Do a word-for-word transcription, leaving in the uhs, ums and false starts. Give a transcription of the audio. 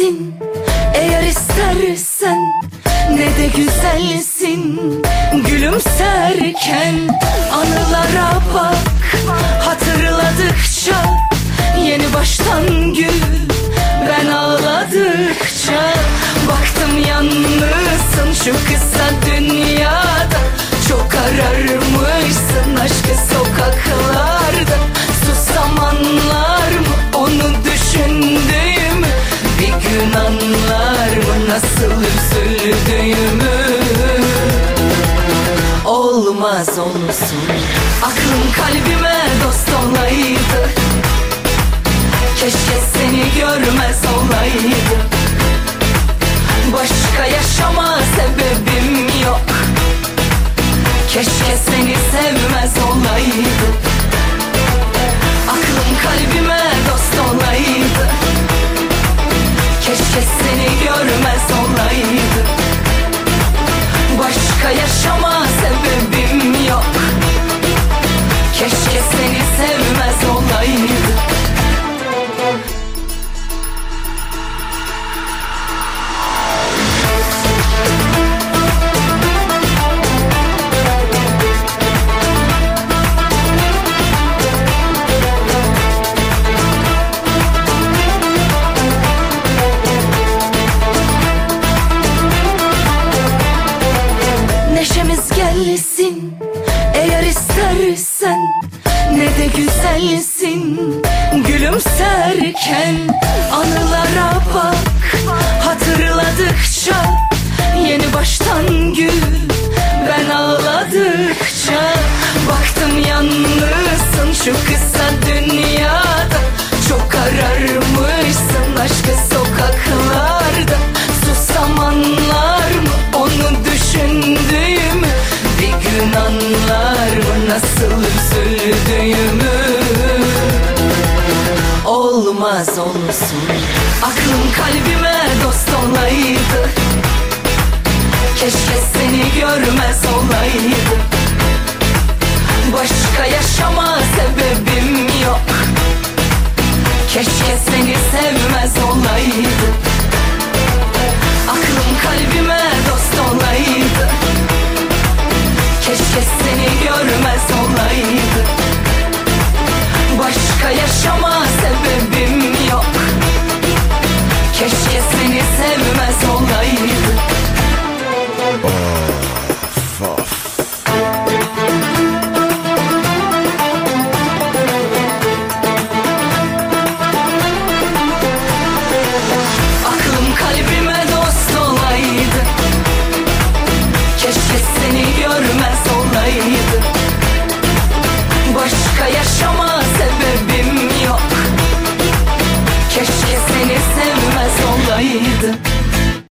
gelsin eğer istersen, ne de güzelsin gülümserken. Anılara bak hatırladıkça, yeni baştan gül ben ağladıkça. Baktım yalnızsın şu kısa dünyada, çok ararmışsın aşkı sokaklarda. Susam anlar mı onu düşündüğümü, bir gün anlar mı nasıl üzüldüğümü. Olmaz olsun aklım kalbime dost olaydı, keşke seni görmez olaydı. Başka yaşama sebebim yok, keşke seni sevmez olaydı. Aklım kalbime dost olaydı, keşke seni görmez olaydı. Başka yaşama sebebim yok, keşke seni sevmez olaydı. Neşemiz gelsin eğer istersen, ne de güzelsin gülümserken. Anılara bak hatırladıkça, yeni baştan gül ben ağladıkça. Baktım yalnızsın şu kısa dünyada, çok ararmışsın aşkı sokaklarda. Susam anlar mı onu düşündüğümü, bir gün anlar mı nasıl üzüldüğümü. Olmaz olsun aklım kalbime dost olaydı, keşke seni görmez olaydı. Başka yaşama sebebim yok, keşke seni sevmez olaydı. Aklım kalbime dost olaydı, keşke seni görmez olaydı. Başka yaşama sebebim yok, keşke seni sevmez olaydı. Of, of. Aklım kalbime dost olaydı, keşke seni görmez olaydı. Başka yaşam